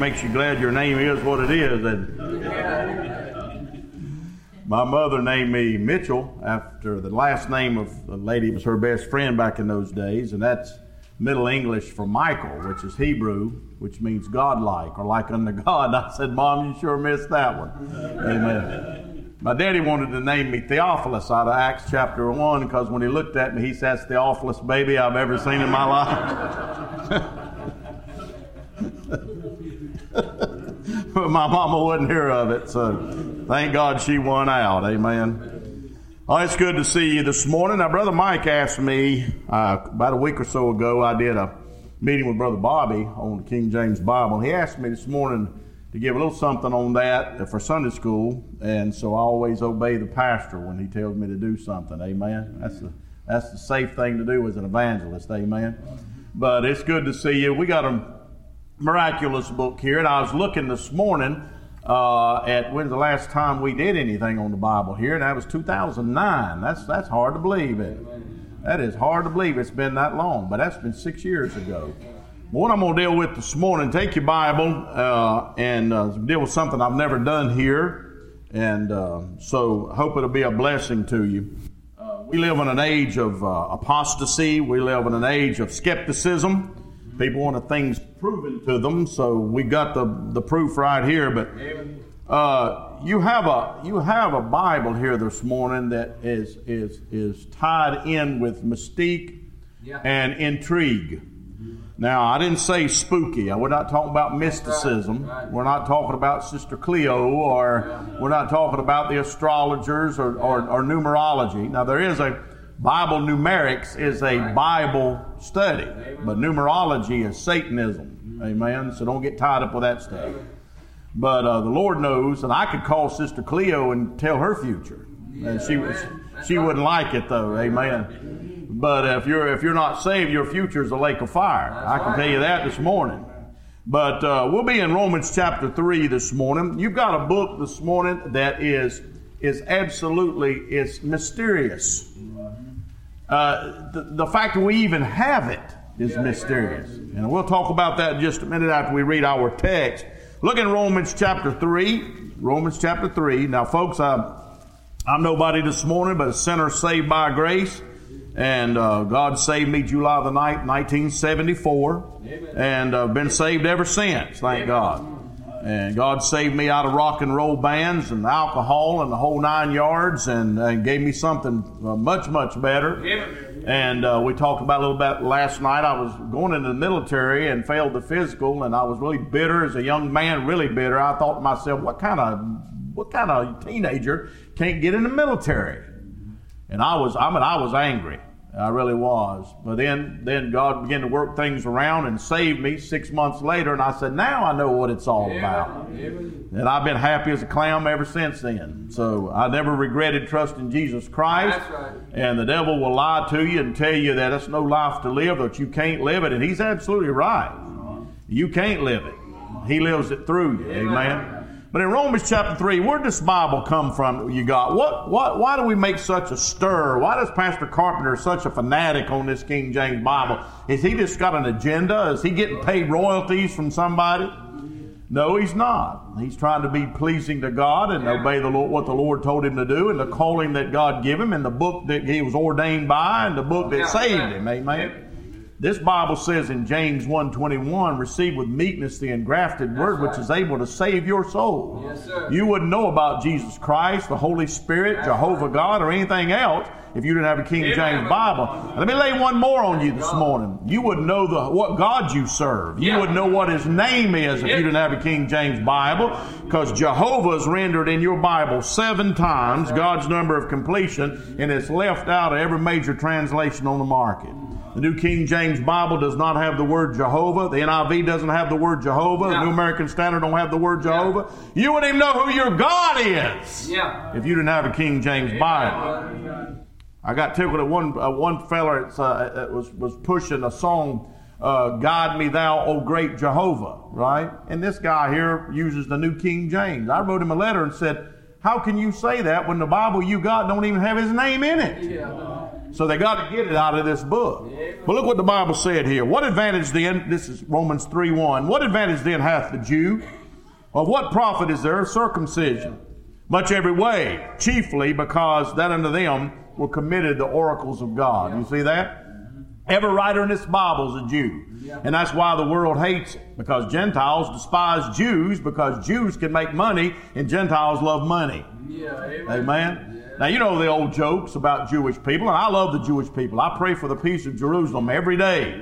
makes you glad your name is what it is. And my mother named me Mitchell after the last name of the lady who was her best friend back in those days, and that's Middle English for Michael, which is Hebrew, which means godlike or like unto God. I said, Mom, you sure missed that one. Amen. My daddy wanted to name me Theophilus out of Acts chapter 1 because when he looked at me, he said, that's the awfulest baby I've ever seen in my life. But my mama wouldn't hear of it, so thank God she won out. Amen. Oh, it's good to see you this morning. Now, Brother Mike asked me about a week or so ago, I did a meeting with Brother Bobby on the King James Bible. He asked me this morning to give a little something on that for Sunday school, and so I always obey the pastor when he tells me to do something. Amen. That's the safe thing to do as an evangelist. Amen. But it's good to see you. We got a miraculous book here, and I was looking this morning at when's the last time we did anything on the Bible here, and that was 2009. That's hard to believe. That is hard to believe it's been that long, but that's been 6 years ago. What I'm going to deal with this morning, take your Bible and deal with something I've never done here, and so hope it'll be a blessing to you. We live in an age of apostasy. We live in an age of skepticism. People want things proven to them, so we got the proof right here. But you have a Bible here this morning that is tied in with mystique and intrigue. Now, I didn't say spooky. We're not talking about mysticism. We're not talking about Sister Cleo, or we're not talking about the astrologers or numerology. Now, there is a Bible numerics is a Bible study, but numerology is Satanism. Amen. So don't get tied up with that stuff. But the Lord knows, and I could call Sister Cleo and tell her future, and she wouldn't like it though. Amen. But if you're not saved, your future is a lake of fire. I can tell you that this morning. But we'll be in Romans chapter 3 this morning. You've got a book this morning that is absolutely mysterious. The fact that we even have it is mysterious. And we'll talk about that in just a minute after we read our text. Look in Romans chapter 3. Romans chapter 3. Now, folks, I'm nobody this morning but a sinner saved by grace. And God saved me July the 9th, 1974. And I've been saved ever since, thank God. And God saved me out of rock and roll bands and alcohol and the whole 9 yards, and gave me something much, much better. And we talked about a little bit last night. I was going into the military and failed the physical, and I was really bitter as a young man, really bitter. I thought to myself, what kind of teenager can't get in the military? And I was angry. I really was. But then God began to work things around and saved me 6 months later. And I said, now I know what it's all about. And I've been happy as a clam ever since then. So I never regretted trusting Jesus Christ. That's right. And the devil will lie to you and tell you that it's no life to live, that you can't live it. And he's absolutely right. You can't live it. He lives it through you. Amen. But in Romans chapter 3, where does this Bible come from that you got? Why do we make such a stir? Why does Pastor Carpenter such a fanatic on this King James Bible? Is he just got an agenda? Is he getting paid royalties from somebody? No, he's not. He's trying to be pleasing to God and obey the Lord, what the Lord told him to do, and the calling that God gave him, and the book that he was ordained by, and the book that saved him. Amen. This Bible says in James 1:21, receive with meekness the engrafted word, which is able to save your soul. Yes, sir. You wouldn't know about Jesus Christ, the Holy Spirit, Jehovah God, or anything else if you didn't have a King James Bible. And let me lay one more on you this morning. You wouldn't know what God you serve. You wouldn't know what His name is if you didn't have a King James Bible, because Jehovah is rendered in your Bible 7 times, God's number of completion, and it's left out of every major translation on the market. The New King James Bible does not have the word Jehovah. The NIV doesn't have the word Jehovah. The New American Standard don't have the word Jehovah. You wouldn't even know who your God is if you didn't have a King James Bible. I got tickled at one fella was pushing a song, "Guide Me Thou, O Great Jehovah," right? And this guy here uses the New King James. I wrote him a letter and said, how can you say that when the Bible you got don't even have His name in it? So they got to get it out of this book. But look what the Bible said here. What advantage then, this is Romans 3:1, what advantage then hath the Jew? Of what profit is there of circumcision? Much every way, chiefly because that unto them were committed the oracles of God. You see that? Every writer in this Bible is a Jew. And that's why the world hates it. Because Gentiles despise Jews because Jews can make money and Gentiles love money. Amen? Now, you know the old jokes about Jewish people, and I love the Jewish people. I pray for the peace of Jerusalem every day.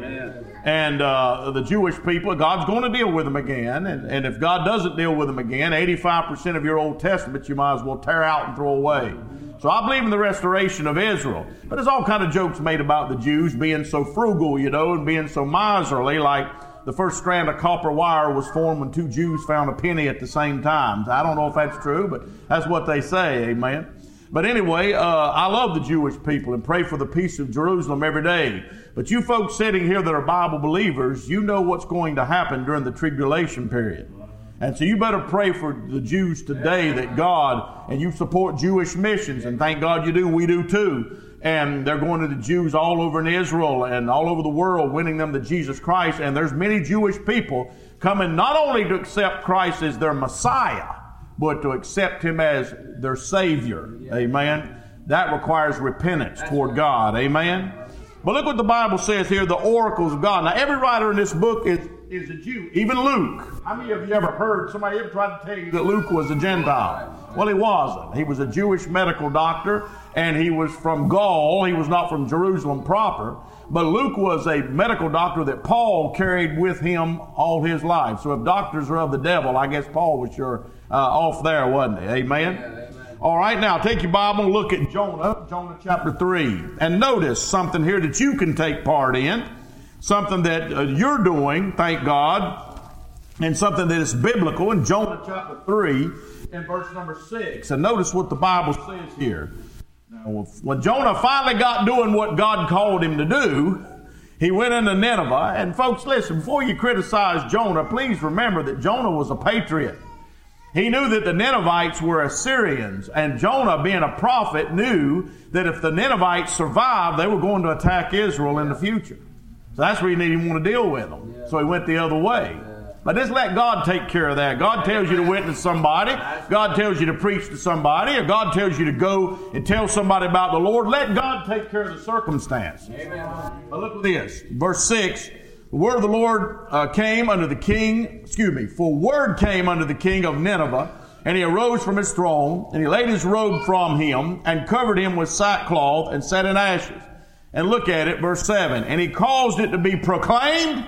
And the Jewish people, God's going to deal with them again. And if God doesn't deal with them again, 85% of your Old Testament you might as well tear out and throw away. So I believe in the restoration of Israel. But there's all kind of jokes made about the Jews being so frugal, you know, and being so miserly, like the first strand of copper wire was formed when two Jews found a penny at the same time. I don't know if that's true, but that's what they say, amen. But anyway, I love the Jewish people and pray for the peace of Jerusalem every day. But you folks sitting here that are Bible believers, you know what's going to happen during the tribulation period. And so you better pray for the Jews today that God, and you support Jewish missions, and thank God you do, we do too. And they're going to the Jews all over in Israel and all over the world, winning them to Jesus Christ. And there's many Jewish people coming not only to accept Christ as their Messiah, but to accept Him as their Savior. Amen. That requires repentance toward God. Amen. But look what the Bible says here, the oracles of God. Now, every writer in this book is a Jew, even Luke. How many of you ever heard somebody ever tried to tell you that Luke was a Gentile? Well, he wasn't. He was a Jewish medical doctor, and he was from Gaul. He was not from Jerusalem proper. But Luke was a medical doctor that Paul carried with him all his life. So if doctors are of the devil, I guess Paul was sure off there, wasn't he? Amen? Yeah, amen. All right, now take your Bible and look at Jonah chapter 3. And notice something here that you can take part in. Something that you're doing, thank God, and something that is biblical in Jonah chapter 3 and verse number 6. And notice what the Bible says here. Now, when Jonah finally got doing what God called him to do, he went into Nineveh. And folks, listen, before you criticize Jonah, please remember that Jonah was a patriot. He knew that the Ninevites were Assyrians, and Jonah, being a prophet, knew that if the Ninevites survived, they were going to attack Israel in the future. So that's where he didn't even want to deal with them. So he went the other way. But just let God take care of that. God tells you to witness somebody. God tells you to preach to somebody. Or God tells you to go and tell somebody about the Lord. Let God take care of the circumstance. But look at this. Verse 6. The word of the Lord came unto the king, for word came unto the king of Nineveh, and he arose from his throne, and he laid his robe from him, and covered him with sackcloth, and sat in ashes. And look at it, verse 7. And he caused it to be proclaimed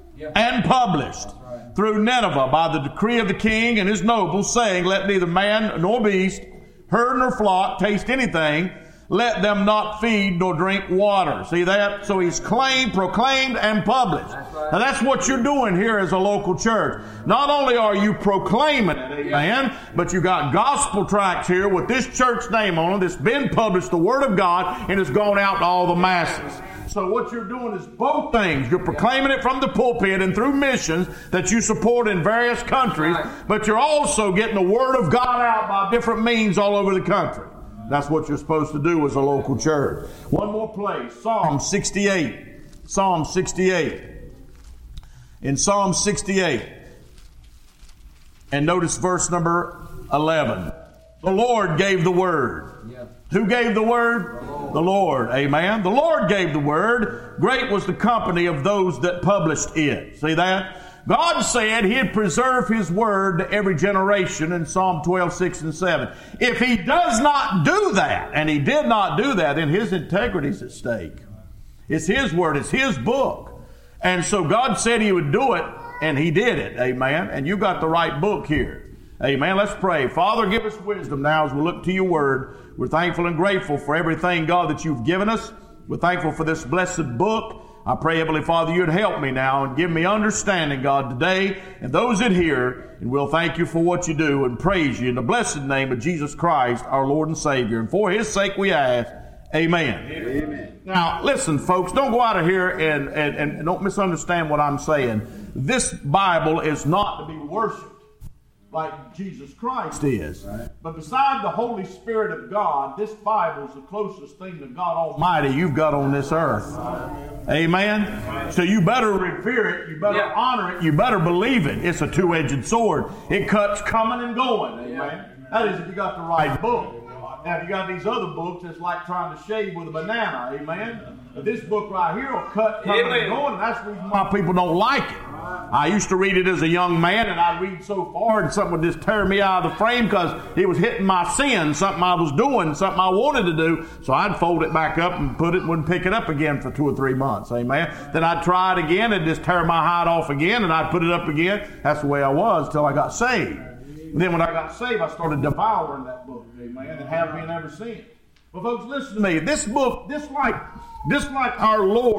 and published through Nineveh by the decree of the king and his nobles, saying, let neither man nor beast, herd nor flock taste anything, let them not feed nor drink water. See that? So he's proclaimed, and published. Now that's what you're doing here as a local church. Not only are you proclaiming it, amen, but you got gospel tracts here with this church name on them that's been published, the Word of God, and it's gone out to all the masses. So what you're doing is both things. You're proclaiming it from the pulpit and through missions that you support in various countries, but you're also getting the Word of God out by different means all over the country. That's what you're supposed to do as a local church. One more place, Psalm 68. Psalm 68. In Psalm 68, and notice verse number 11. The Lord gave the word. Yeah. Who gave the word? The Lord. Amen. The Lord gave the word. Great was the company of those that published it. See that? God said He'd preserve His word to every generation in Psalm 12, 6 and 7. If He does not do that, and He did not do that, then His integrity is at stake. It's His word. It's His book. And so God said He would do it, and He did it. Amen. And you got the right book here. Amen. Let's pray. Father, give us wisdom now as we look to your word. We're thankful and grateful for everything, God, that you've given us. We're thankful for this blessed book. I pray, Heavenly Father, you'd help me now and give me understanding, God, today, and those that hear, and we'll thank you for what you do and praise you in the blessed name of Jesus Christ, our Lord and Savior. And for His sake we ask, amen. Amen. Now, listen, folks, don't go out of here and don't misunderstand what I'm saying. This Bible is not to be worshiped. like Jesus Christ is. Right. But beside the Holy Spirit of God, this Bible is the closest thing to God Almighty you've got on this earth. Amen? So you better revere it, you better honor it, you better believe it. It's a two-edged sword. It cuts coming and going. Amen? That is if you got the right book. Now, if you got these other books, it's like trying to shave with a banana. Amen? But this book right here will cut coming and going, and that's the reason why people don't like it. I used to read it as a young man, and I'd read so far, and something would just tear me out of the frame because it was hitting my sin, something I was doing, something I wanted to do. So I'd fold it back up and wouldn't pick it up again for 2 or 3 months. Amen? Then I'd try it again and just tear my hide off again, and I'd put it up again. That's the way I was till I got saved. And then when I got saved, I started devouring that book. Amen? And have been ever since. Well, folks, listen to me. This book, just like our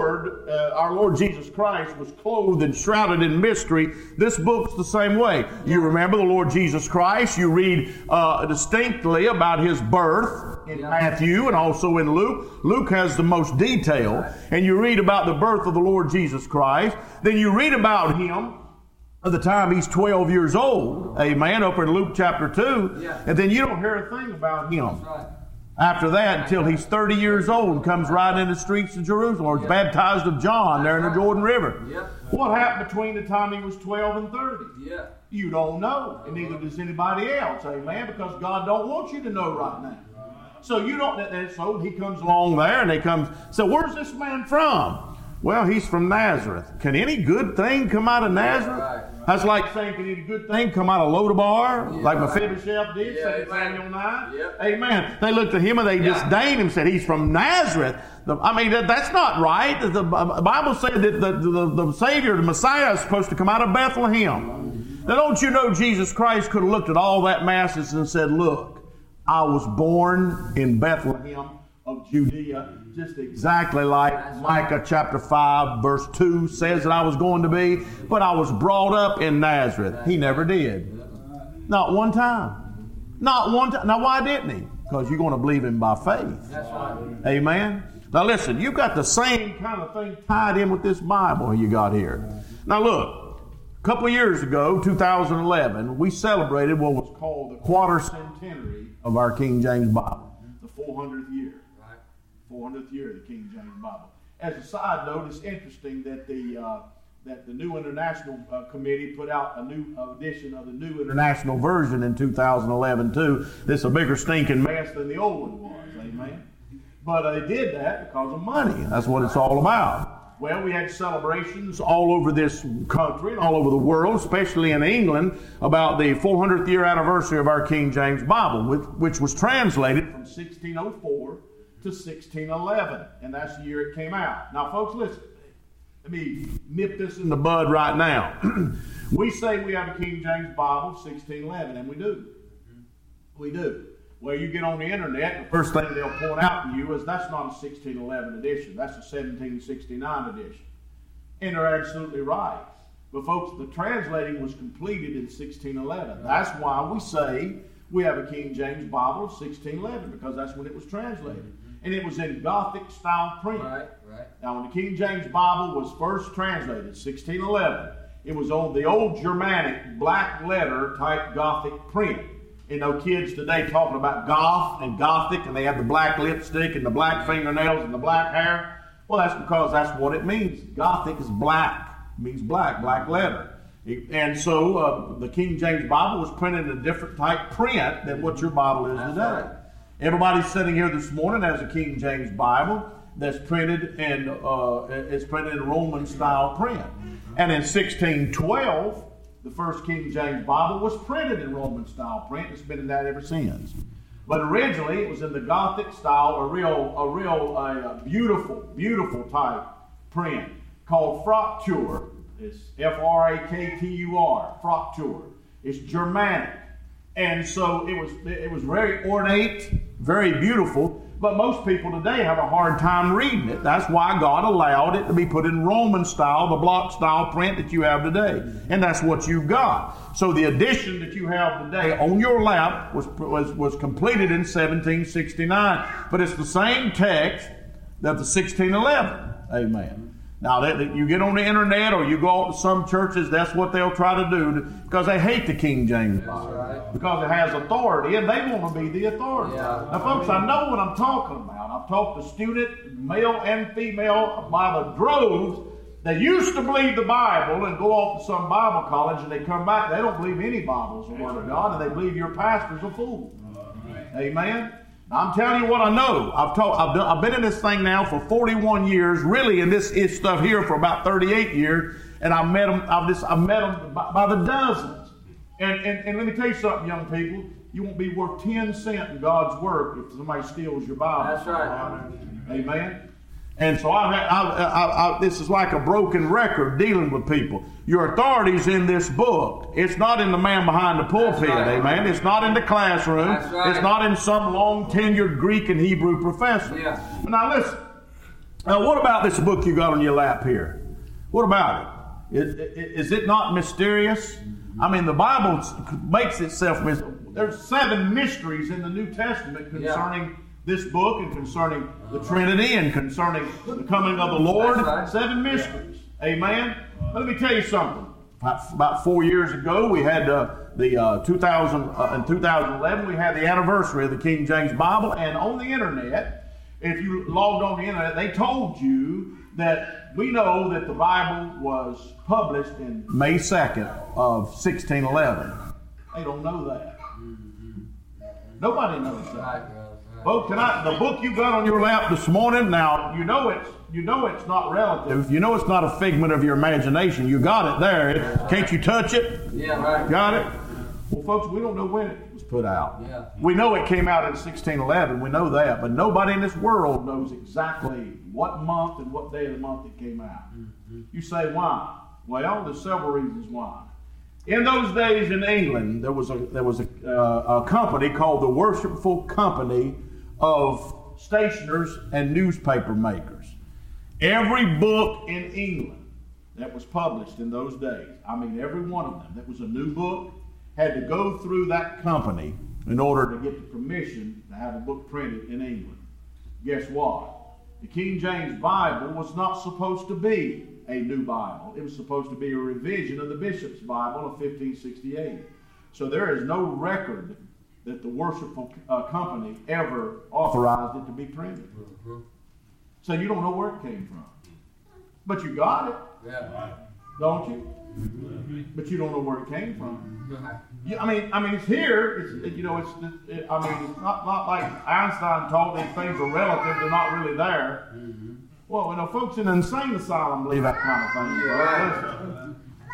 Lord Jesus Christ was clothed and shrouded in mystery, this book's the same way. You remember the Lord Jesus Christ. You read distinctly about His birth in Matthew and also in Luke. Luke has the most detail. And you read about the birth of the Lord Jesus Christ. Then you read about Him at the time He's 12 years old. Amen. Over in Luke chapter 2. And then you don't hear a thing about Him after that until He's 30 years old and comes right in the streets of Jerusalem, or is baptized of John there in the Jordan River. What happened between the time He was 12 and 30? You don't know, and neither does anybody else. Amen. Because God don't want you to know right now. So you don't. So He comes along there, and they come. So where's this man from? Well, he's from Nazareth. Can any good thing come out of Nazareth? That's like saying, can any good thing come out of Lodabar? Like Mephibosheth did, St. Samuel 9. Amen. They looked at him and they disdained him, said, he's from Nazareth. I mean, that's not right. The Bible said that the Savior, the Messiah, is supposed to come out of Bethlehem. Now, don't you know Jesus Christ could have looked at all that masses and said, look, I was born in Bethlehem of Judea, just exactly like Micah chapter 5 verse 2 says that I was going to be, but I was brought up in Nazareth. He never did. Not one time. Not one time. Now why didn't He? Because you're going to believe Him by faith. That's right. Amen. Now listen, you've got the same kind of thing tied in with this Bible you got here. Now look, a couple of years ago, 2011, we celebrated what was called the quarter-centenary of our King James Bible, the 400th year. 400th year of the King James Bible. As a side note, it's interesting that the New International Committee put out a new edition of the New International Version in 2011 too. This is a bigger stinking mess than the old one was. Amen. But they did that because of money. That's what it's all about. Well, we had celebrations all over this country and all over the world, especially in England, about the 400th year anniversary of our King James Bible, which was translated from 1604 to 1611, and that's the year it came out. Now, folks, listen. Let me nip this in the bud right now. We say we have a King James Bible, 1611, and we do. We do. Well, you get on the internet, the first thing they'll point out to you is that's not a 1611 edition. That's a 1769 edition. And they're absolutely right. But, folks, the translating was completed in 1611. That's why we say we have a King James Bible of 1611, because that's when it was translated. And it was in Gothic style print. Right. Now, when the King James Bible was first translated, 1611, it was on the old Germanic black letter type Gothic print. You know, kids today talking about goth and Gothic, and they have the black lipstick and the black fingernails and the black hair. Well, that's because that's what it means. Gothic is black. It means black letter. And so the King James Bible was printed in a different type print than what your Bible is today. Right. Everybody sitting here this morning has a King James Bible that's printed in Roman style print. And in 1612, the first King James Bible was printed in Roman style print. It's been in that ever since. But originally it was in the Gothic style, a real beautiful type print called Fraktur. It's Fraktur, Fraktur. It's Germanic. And so it was very ornate, very beautiful, but most people today have a hard time reading it. That's why God allowed it to be put in Roman style, the block style print that you have today. And that's what you've got. So the edition that you have today on your lap was completed in 1769. But it's the same text that the 1611. Amen. Now, you get on the internet or you go to some churches, that's what they'll try to do because they hate the King James Bible. Right. Because it has authority and they want to be the authority. Yeah. Now, folks, I know what I'm talking about. I've talked to students, male and female, by the droves that used to believe the Bible and go off to some Bible college and they come back, they don't believe any Bible is the Word of God and they believe your pastor's a fool. Amen? I'm telling you what I know. I've been in this thing now for 41 years, really in this stuff here for about 38 years, and I've met them by the dozens. And let me tell you something, young people. You won't be worth 10 cents in God's work if somebody steals your Bible. That's right. Amen. And so this is like a broken record dealing with people. Your authority's in this book. It's not in the man behind the pulpit, right. Amen. It's not in the classroom. Right. It's not in some long-tenured Greek and Hebrew professor. Yeah. Now listen, what about this book you got on your lap here? What about it? Is it not mysterious? I mean, the Bible makes itself mysterious. There's 7 mysteries in the New Testament concerning this book and concerning the Trinity and concerning the coming of the Lord. Right. 7 mysteries. Amen. But let me tell you something. About 4 years ago, we had in 2011, we had the anniversary of the King James Bible. And on the internet, if you logged on the internet, they told you that we know that the Bible was published in May 2nd of 1611. They don't know that. Nobody knows that. Folks, tonight, the book you got on your lap this morning, now, you know it's not relative. You know it's not a figment of your imagination. You got it there. Can't you touch it? Yeah, right. Got it? Well, folks, we don't know when it was put out. Yeah. We know it came out in 1611. We know that. But nobody in this world knows exactly what month and what day of the month it came out. Mm-hmm. You say, why? Well, there's several reasons why. In those days in England, there was a company called the Worshipful Company of Stationers and Newspaper Makers. Every book in England that was published in those days, I mean every one of them that was a new book, had to go through that company in order to get the permission to have a book printed in England. Guess what? The King James Bible was not supposed to be a new Bible. It was supposed to be a revision of the Bishop's Bible of 1568. So there is no record that the Worshipful Company ever authorized it to be printed. Mm-hmm. So you don't know where it came from. But you got it. Yeah. Don't you? Mm-hmm. But you don't know where it came from. Mm-hmm. I mean, it's here. It's not like Einstein taught these things are relative. They're not really there. Mm-hmm. Well, folks in an insane asylum believe that kind of thing. Yeah.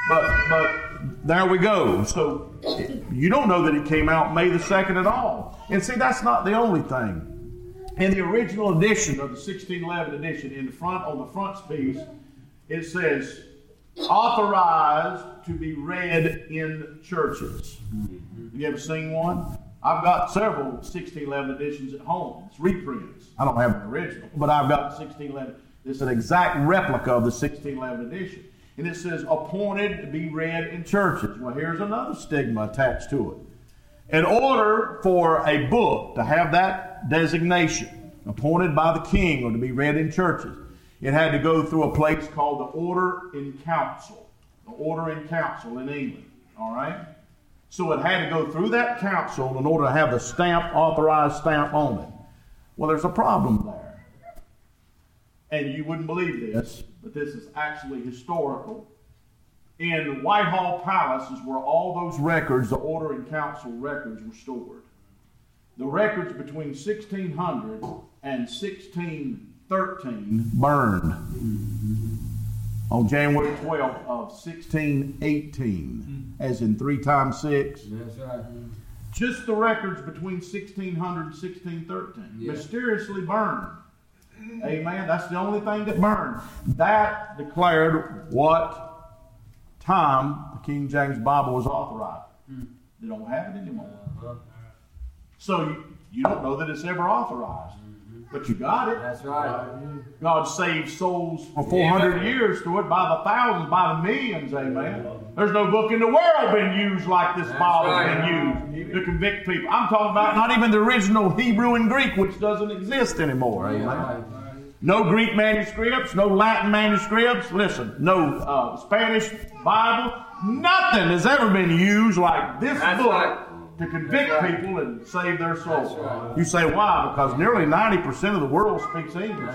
But there we go. So you don't know that it came out May the 2nd at all. And see, that's not the only thing. In the original edition of the 1611 edition, on the frontispiece, it says, authorized to be read in churches. You ever seen one? I've got several 1611 editions at home. It's reprints. I don't have an original, but I've got the 1611. It's an exact replica of the 1611 edition. And it says, appointed to be read in churches. Well, here's another stigma attached to it. In order for a book to have that designation, appointed by the king or to be read in churches, it had to go through a place called the Order in Council. The Order in Council in England. All right? So it had to go through that council in order to have the stamp, authorized stamp on it. Well, there's a problem there. And you wouldn't believe this, but this is actually historical. In Whitehall Palace is where all those records, the Order in Council records, were stored. The records between 1600 and 1613 burned on January 12th of 1618, as in 3 times 6. That's right. Just the records between 1600 and 1613, mysteriously burned. Amen. That's the only thing that burned. That declared what time the King James Bible was authorized. They don't have it anymore. So you don't know that it's ever authorized. But you got it. That's right. God saved souls for 400 years through it, by the thousands, by the millions. Amen. There's no book in the world been used like this Bible has been used to convict people. I'm talking about not even the original Hebrew and Greek, which doesn't exist anymore. Amen. No Greek manuscripts, no Latin manuscripts. Listen, no Spanish Bible. Nothing has ever been used like this book to convict people and save their soul. You say, why? Because nearly 90% of the world speaks English.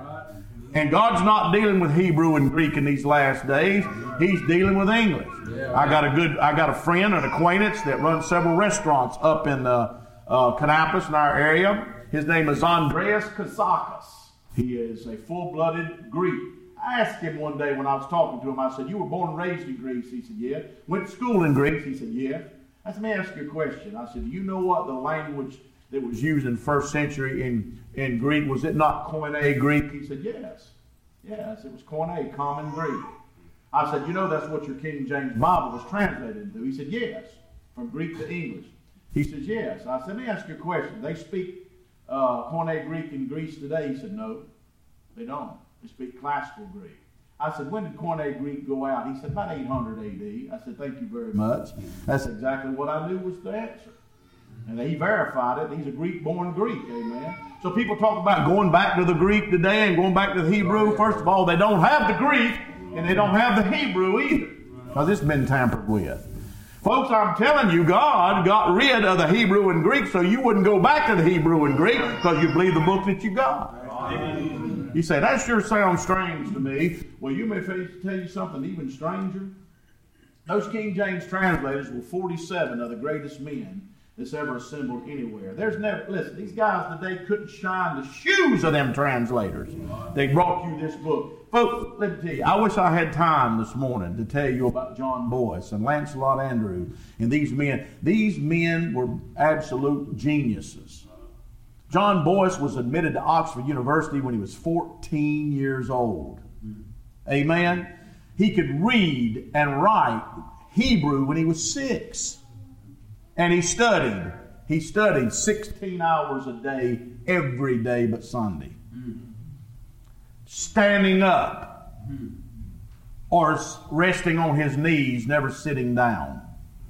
And God's not dealing with Hebrew and Greek in these last days. He's dealing with English. I got a friend, an acquaintance that runs several restaurants up in Kannapolis in our area. His name is Andreas Kazakis. He is a full-blooded Greek. I asked him one day when I was talking to him, I said, you were born and raised in Greece? He said, yeah. Went to school in Greece? He said, yeah. I said, let me ask you a question. I said, do you know what the language that was used in the first century in Greek, was it not Koine Greek? He said, yes. Yes, it was Koine, common Greek. I said, you know that's what your King James Bible was translated into? He said, yes, from Greek to English. He says, yes. I said, let me ask you a question. They speak Koine Greek in Greece today? He said, no, they don't. They speak classical Greek. I said, when did Koine Greek go out? He said, about 800 A.D. I said, thank you very much. That's exactly what I knew was the answer. And he verified it. He's a Greek-born Greek, amen. So people talk about going back to the Greek today and going back to the Hebrew. First of all, they don't have the Greek, and they don't have the Hebrew either, because it's been tampered with. Folks, I'm telling you, God got rid of the Hebrew and Greek so you wouldn't go back to the Hebrew and Greek because you believe the book that you got. You say, that sure sounds strange to me. Well, you may tell you something even stranger. Those King James translators were 47 of the greatest men that's ever assembled anywhere. Listen, these guys today couldn't shine the shoes of them translators. They brought you this book. Folks, let me tell you, I wish I had time this morning to tell you about John Boyce and Lancelot Andrews and these men. These men were absolute geniuses. John Boyce was admitted to Oxford University when he was 14 years old. Amen? He could read and write Hebrew when he was 6. And he studied 16 hours a day, every day but Sunday. Standing up or resting on his knees, never sitting down.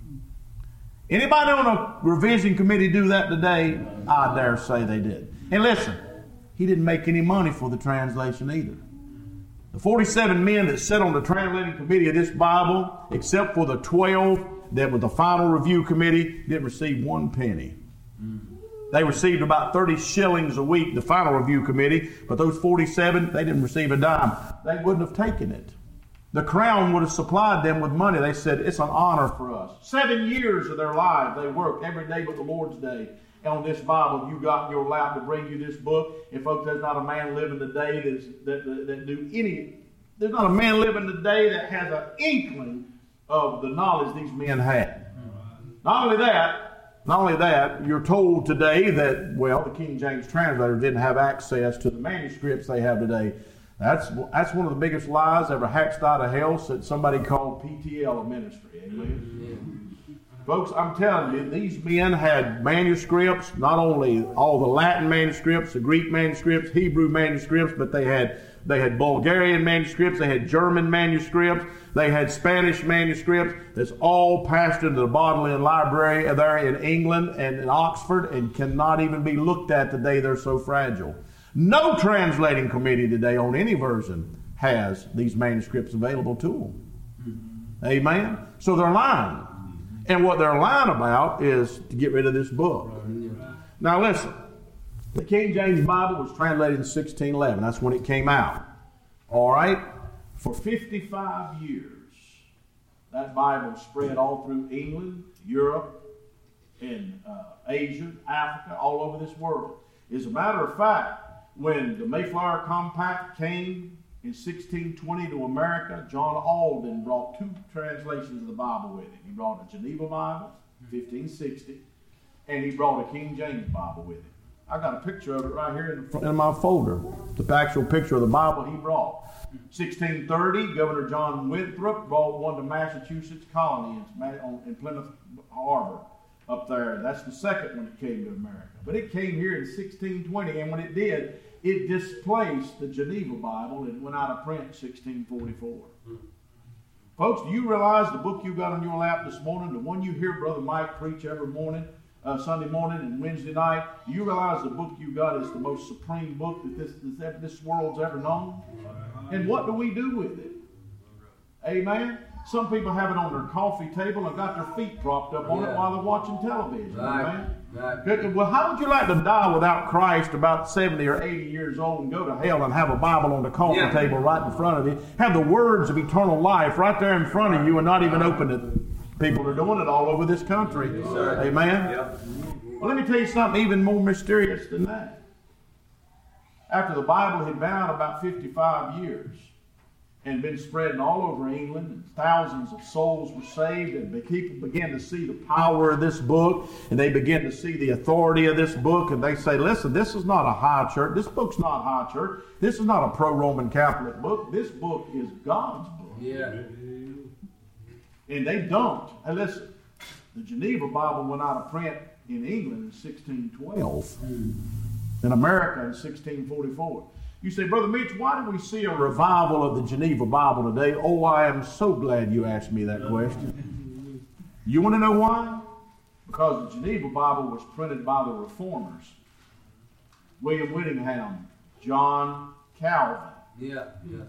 Anybody on a revision committee do that today? I dare say they did. And listen, he didn't make any money for the translation either. The 47 men that sat on the translating committee of this Bible, except for the 12 that was the final review committee, didn't receive 1 penny. They received about 30 shillings a week, the final review committee, but those 47, they didn't receive a dime. They wouldn't have taken it. The Crown would have supplied them with money. They said, it's an honor for us. 7 years of their lives, they worked every day but the Lord's day. And on this Bible, you got in your lap to bring you this book. And folks, there's not a man living today there's not a man living today that has an inkling of the knowledge these men had. Not only that, you're told today that, well, the King James translators didn't have access to the manuscripts they have today. That's one of the biggest lies ever hatched out of hell, said somebody called PTL a ministry. Amen. Folks, I'm telling you, these men had manuscripts, not only all the Latin manuscripts, the Greek manuscripts, Hebrew manuscripts, but they had Bulgarian manuscripts, they had German manuscripts, they had Spanish manuscripts. That's all passed into the Bodleian Library there in England and in Oxford and cannot even be looked at today. They're so fragile. No translating committee today on any version has these manuscripts available to them. Amen? So they're lying. And what they're lying about is to get rid of this book. Now listen, the King James Bible was translated in 1611. That's when it came out. All right? For 55 years, that Bible spread all through England, Europe, and Asia, Africa, all over this world. As a matter of fact, when the Mayflower Compact came in 1620 to America, John Alden brought 2 translations of the Bible with him. He brought a Geneva Bible, 1560, and he brought a King James Bible with him. I got a picture of it right here in my folder, the actual picture of the Bible he brought. 1630, Governor John Winthrop brought one to Massachusetts colony in Plymouth Harbor up there. That's the second one that came to America. But it came here in 1620, and when it did, it displaced the Geneva Bible and went out of print in 1644. Folks, do you realize the book you got on your lap this morning, the one you hear Brother Mike preach every morning, Sunday morning and Wednesday night. Do you realize the book you got is the most supreme book that this world's ever known? And what do we do with it? Amen? Some people have it on their coffee table and got their feet propped up on it while they're watching television. Amen? Right. Well, how would you like to die without Christ about 70 or 80 years old and go to hell and have a Bible on the coffee table right in front of you? Have the words of eternal life right there in front of you and not even open it. People are doing it all over this country. Yes, amen? Yeah. Well, let me tell you something even more mysterious than that. After the Bible had been out about 55 years, and been spreading all over England, and thousands of souls were saved, and people began to see the power of this book, and they began to see the authority of this book, and they say, listen, this is not a high church. This book's not high church. This is not a pro-Roman Catholic book. This book is God's book. Yeah. And they don't. And listen, the Geneva Bible went out of print in England in 1612, in America in 1644. You say, Brother Mitch, why do we see a revival of the Geneva Bible today? Oh, I am so glad you asked me that question. You want to know why? Because the Geneva Bible was printed by the Reformers. William Whittingham, John Calvin. Yeah.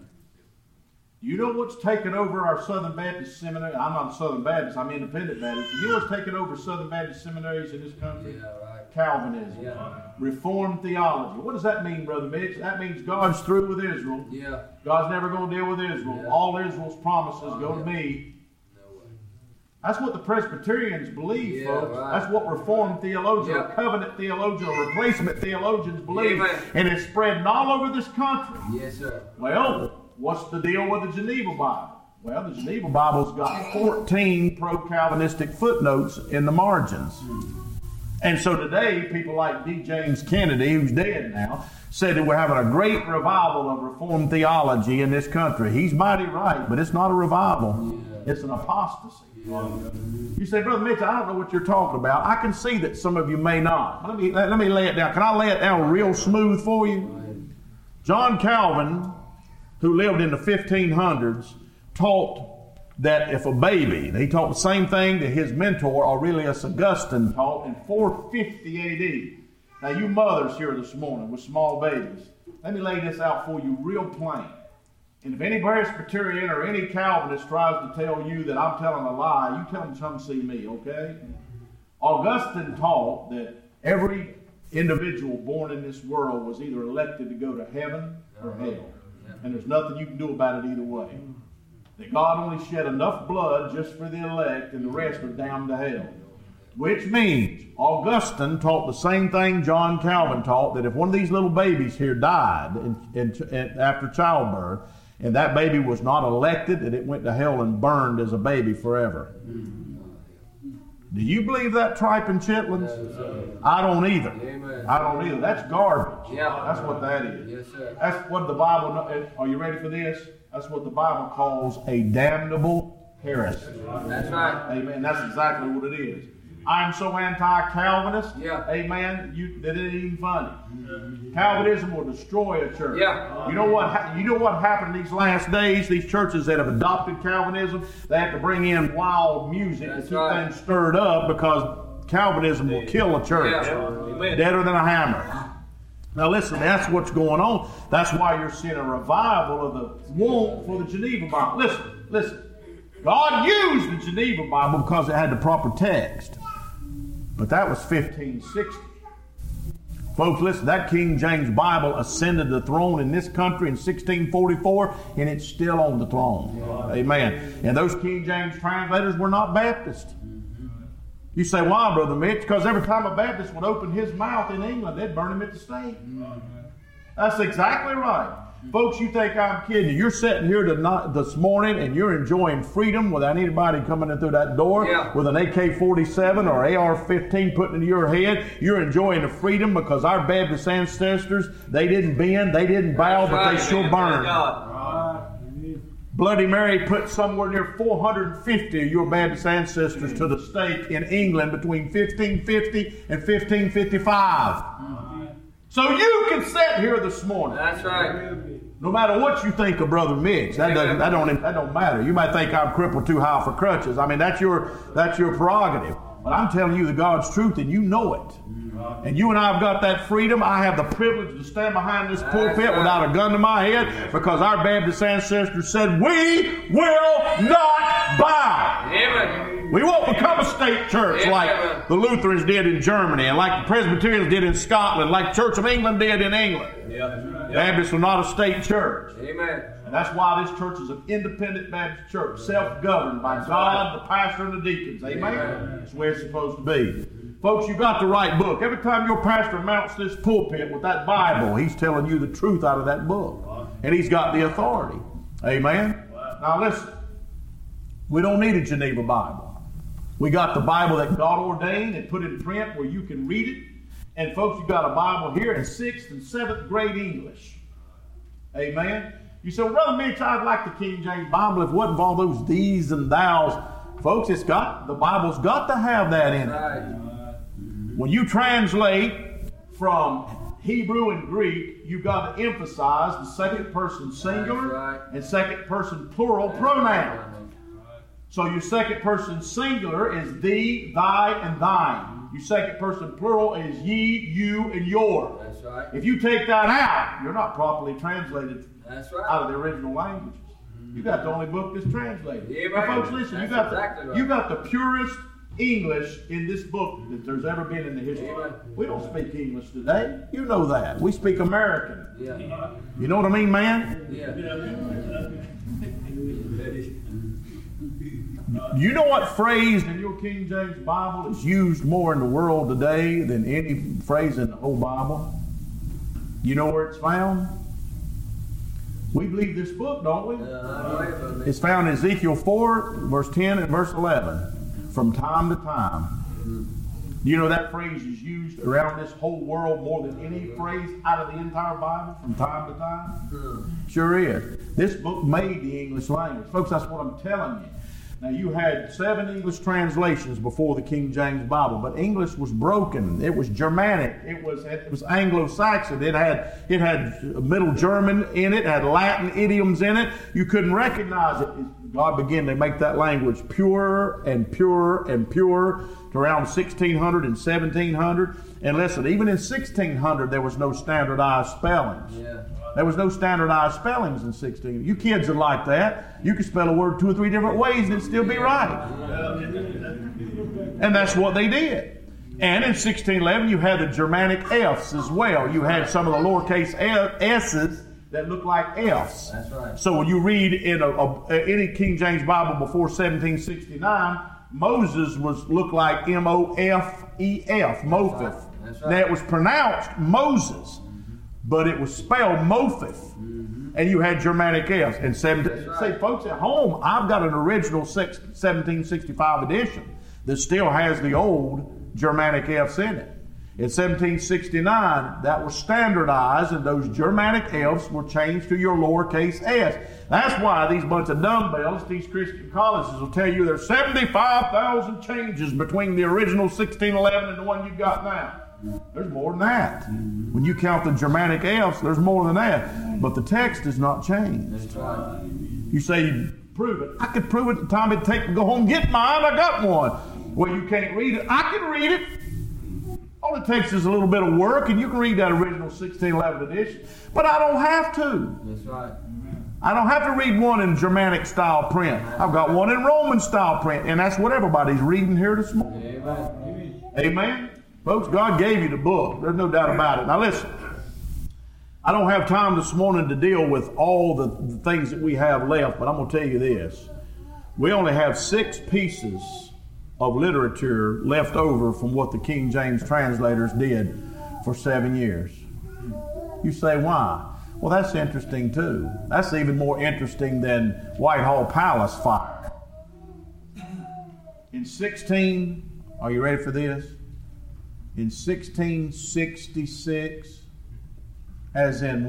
You know what's taken over our Southern Baptist seminary? I'm not a Southern Baptist, I'm Independent Baptist. You know what's taken over Southern Baptist seminaries in this country? Yeah, right. Calvinism. Yeah. Reformed theology. What does that mean, Brother Mitch? That means God's through with Israel. Yeah. God's never going to deal with Israel. Yeah. All Israel's promises go to me. No way. That's what the Presbyterians believe, folks. Right. That's what Reformed theologians, or covenant theologians, or replacement theologians believe. Yeah, and it's spreading all over this country. Yes, sir. Well, what's the deal with the Geneva Bible? Well, the Geneva Bible's got 14 pro-Calvinistic footnotes in the margins. And so today, people like D. James Kennedy, who's dead now, said that we're having a great revival of Reformed theology in this country. He's mighty right, but it's not a revival. It's an apostasy. You say, Brother Mitch, I don't know what you're talking about. I can see that some of you may not. Let me lay it down. Can I lay it down real smooth for you? John Calvin, who lived in the 1500s, taught that if a baby, he taught the same thing that his mentor, Aurelius Augustine, taught in 450 A.D. Now, you mothers here this morning with small babies, let me lay this out for you real plain. And if any Presbyterian or any Calvinist tries to tell you that I'm telling a lie, you tell them to come see me, okay? Augustine taught that every individual born in this world was either elected to go to heaven or hell. And there's nothing you can do about it either way. That God only shed enough blood just for the elect and the rest are damned to hell. Which means Augustine taught the same thing John Calvin taught, that if one of these little babies here died after childbirth, and that baby was not elected, that it went to hell and burned as a baby forever. Do you believe that, tripe and chitlins? I don't either. Amen. I don't either. That's garbage. Yeah. That's what that is. Yes, sir. That's what the Bible, are you ready for this? That's what the Bible calls a damnable heresy. That's right. Amen. That's exactly what it is. I'm so anti-Calvinist. Yeah. Amen. That ain't even funny. Calvinism will destroy a church. Yeah. You know what happened these last days? These churches that have adopted Calvinism, they have to bring in wild music to keep things stirred up, because Calvinism will kill a church. Yeah. Deader than a hammer. Now listen, that's what's going on. That's why you're seeing a revival of the want for the Geneva Bible. Listen. God used the Geneva Bible because it had the proper text. But that was 1560. Folks, listen, that King James Bible ascended the throne in this country in 1644, and it's still on the throne. Wow. Amen. And those King James translators were not Baptist. You say, why, Brother Mitch? Because every time a Baptist would open his mouth in England, they'd burn him at the stake. That's exactly right. Folks, you think I'm kidding you. You're sitting here this morning and you're enjoying freedom without anybody coming in through that door with an AK-47 or AR-15 putting into your head. You're enjoying the freedom because our Baptist ancestors, they didn't bend, they didn't bow, but they sure burned. Bloody Mary put somewhere near 450 of your Baptist ancestors to the stake in England between 1550 and 1555. So you can sit here this morning. That's right. No matter what you think of Brother Mitch, that don't matter. You might think I'm crippled too high for crutches. I mean, that's your prerogative. But I'm telling you the God's truth, and you know it. And you and I have got that freedom. I have the privilege to stand behind this pulpit without a gun to my head because our Baptist ancestors said, we will not bow. Amen. We won't become a state church like the Lutherans did in Germany and like the Presbyterians did in Scotland, like the Church of England did in England. Baptists are not a state church. Amen. And that's why this church is an independent Baptist church, self-governed by God, the pastor, and the deacons. Amen? That's where it's supposed to be. Folks, you got the right book. Every time your pastor mounts this pulpit with that Bible, he's telling you the truth out of that book. And he's got the authority. Amen? Now listen, we don't need a Geneva Bible. We got the Bible that God ordained and put in print where you can read it. And folks, you got a Bible here in 6th and 7th grade English. Amen? You say, well, Brother Mitch, I'd like the King James Bible if it wasn't for all those these and thous. Folks, the Bible's got to have that in it. When you translate from Hebrew and Greek, you've got to emphasize the second person singular and second person plural pronoun. So your second person singular is thee, thy, and thine. Your second person plural is ye, you, and your. That's right. If you take that out, you're not properly translated out of the original languages. You got the only book that's translated. Now, folks, listen, you got the purest English in this book that there's ever been in the history. We don't speak English today. You know that. We speak American. Yeah. You know what I mean, man? Yeah. You know what phrase in your King James Bible is used more in the world today than any phrase in the whole Bible? You know where it's found? We believe this book, don't we? It's found in Ezekiel 4, verse 10 and verse 11. From time to time. You know that phrase is used around this whole world more than any phrase out of the entire Bible from time to time? Sure is. This book made the English language. Folks, that's what I'm telling you. Now, you had 7 English translations before the King James Bible, but English was broken. It was Germanic. It was Anglo-Saxon. It had Middle German in it. It had Latin idioms in it. You couldn't recognize it. God began to make that language purer and purer and purer to around 1600 and 1700. And listen, even in 1600, there was no standardized spellings. Yeah. There was no standardized spellings in 1600. You kids are like that. You can spell a word 2 or 3 different ways and it'd still be right. And that's what they did. And in 1611, you had the Germanic F's as well. You had some of the lowercase s's that look like F's. That's right. So when you read in any King James Bible before 1769, Moses looked like M-O-F-E-F, Mopheth. That's right. Now it was pronounced Moses, but it was spelled Mopheth. And you had Germanic F's. And say, folks, at home, I've got an original 1765 edition that still has the old Germanic F's in it. In 1769, that was standardized, and those Germanic F's were changed to your lowercase s. That's why these bunch of dumbbells, these Christian colleges will tell you there's 75,000 changes between the original 1611 and the one you've got now. There's more than that. When you count the Germanic F's, there's more than that. But the text is not changed. That's right. You say, prove it. I could prove it the time it'd take to go home and get mine. I got one. Well, you can't read it. I can read it. All it takes is a little bit of work, and you can read that original 1611 edition. But I don't have to. That's right. I don't have to read one in Germanic style print. I've got one in Roman style print, and that's what everybody's reading here this morning. Amen. Amen? Folks, God gave you the book. There's no doubt about it. Now listen, I don't have time this morning to deal with all the things that we have left, but I'm going to tell you this. We only have 6 pieces of literature left over from what the King James translators did for 7 years. You say, why? Well, that's interesting too. That's even more interesting than Whitehall Palace fire. Are you ready for this? In 1666, as in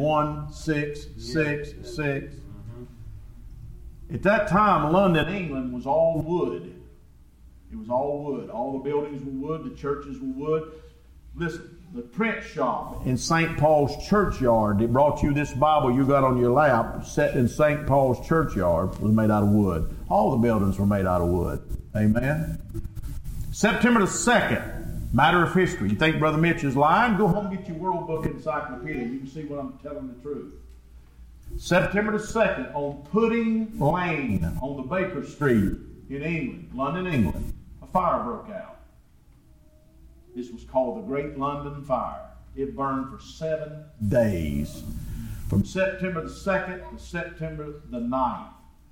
1666, at that time, London, England was all wood. It was all wood. All the buildings were wood. The churches were wood. Listen, the print shop in St. Paul's churchyard that brought you this Bible you got on your lap, set in St. Paul's churchyard, was made out of wood. All the buildings were made out of wood. Amen? September the 2nd, matter of history. You think Brother Mitch is lying? Go home and get your World Book Encyclopedia. You can see what I'm telling the truth. September the 2nd, on Pudding Lane, on the Baker Street in England, London, England, a fire broke out. This was called the Great London Fire. It burned for 7 days, from September the 2nd to September the 9th,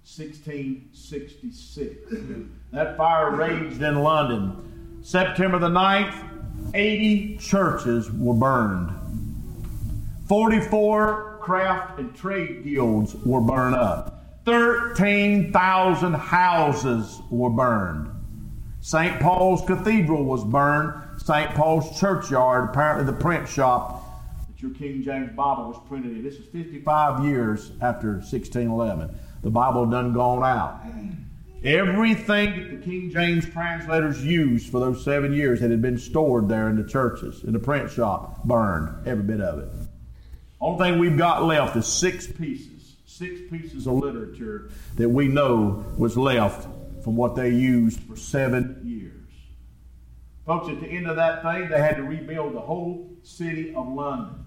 1666. That fire raged in London. September the 9th, 80 churches were burned. 44 craft and trade guilds were burned up. 13,000 houses were burned. St. Paul's Cathedral was burned. St. Paul's Churchyard, apparently the print shop that your King James Bible was printed in. This is 55 years after 1611. The Bible done gone out. Everything that the King James translators used for those 7 years that had been stored there in the churches, in the print shop, burned, every bit of it. Only thing we've got left is 6 pieces of literature that we know was left from what they used for 7 years. Folks, at the end of that thing, they had to rebuild the whole city of London.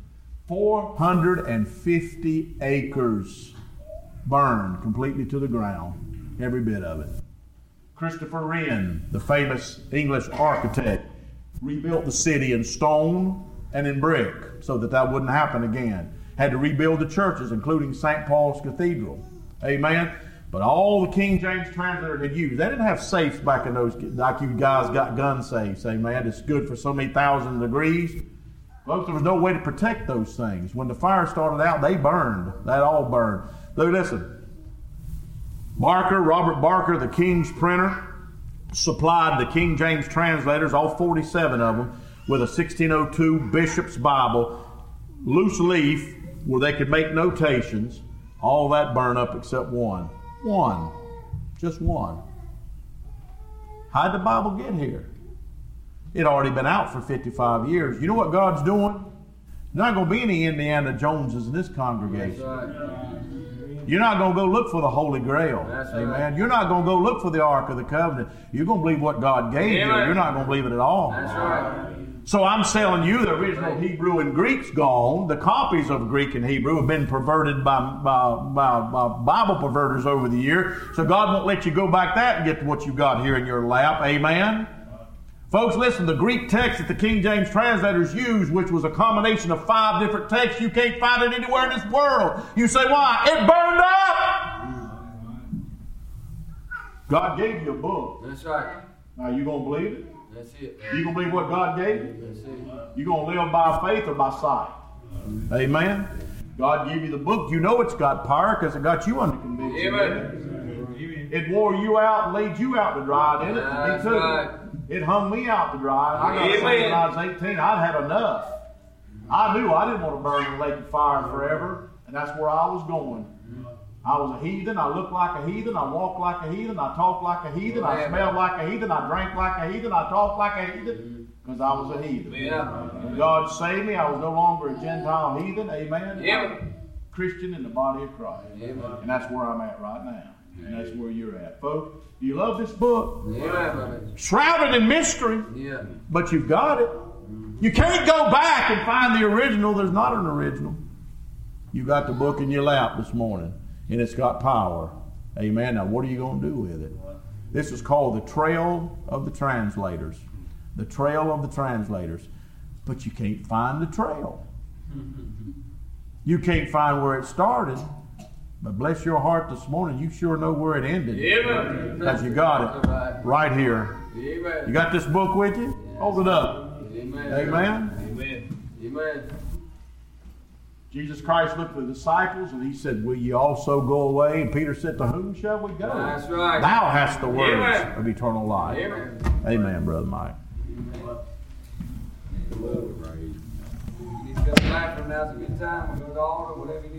450 acres burned completely to the ground, every bit of it. Christopher Wren, the famous English architect, rebuilt the city in stone and in brick so that wouldn't happen again. Had to rebuild the churches, including St. Paul's Cathedral. Amen. But all the King James translator had used, they didn't have safes back in those, like you guys got gun safes. Amen. It's good for so many thousand degrees. Folks, there was no way to protect those things. When the fire started out, they burned. That all burned. Look, listen. Robert Barker, the King's printer, supplied the King James translators, all 47 of them, with a 1602 Bishop's Bible, loose leaf, where they could make notations. All that burned up except one. One. Just one. How'd the Bible get here? It had already been out for 55 years. You know what God's doing? There's not going to be any Indiana Joneses in this congregation. You're not going to go look for the Holy Grail. Amen. You're not going to go look for the Ark of the Covenant. You're going to believe what God gave you. You're not going to believe it at all. That's right. So I'm telling you, the original Hebrew and Greek's gone. The copies of Greek and Hebrew have been perverted by Bible perverters over the year. So God won't let you go back that and get to what you got here in your lap. Amen? Folks, listen, the Greek text that the King James translators used, which was a combination of 5 different texts, you can't find it anywhere in this world. You say, why? It burned up! God gave you a book. That's right. Now, you going to believe it? That's it. You going to believe what God gave you? That's it. You going to live by faith or by sight? Amen? God gave you the book. You know it's got power because it got you under conviction. Amen. It wore you out and laid you out to dry, didn't it? That's Me too. right. It hung me out to dry. I got saved when I was 18. I'd had enough. I knew I didn't want to burn in the lake of fire forever, and that's where I was going. I was a heathen. I looked like a heathen. I walked like a heathen. I talked like a heathen. I smelled like a heathen. I drank like a heathen. I talked like a heathen because I was a heathen. When God saved me, I was no longer a Gentile heathen. Amen. Christian in the body of Christ. And that's where I'm at right now. And that's where you're at. Folks, do you love this book? Shrouded in mystery. But you've got it. You can't go back and find the original. There's not an original. You got the book in your lap this morning. And it's got power. Amen. Now, what are you going to do with it? This is called the Trail of the Translators. The Trail of the Translators. But you can't find the trail. You can't find where it started. But bless your heart this morning, you sure know where it ended. Because you got it right here. You got this book with you? Hold it up. Amen. Amen. Jesus Christ looked at the disciples and he said, will ye also go away? And Peter said, to whom shall we go? That's right. Thou hast the words of eternal life. Amen, Brother Mike. He's got a life from now's a good time. We'll go to the altar, whatever you need.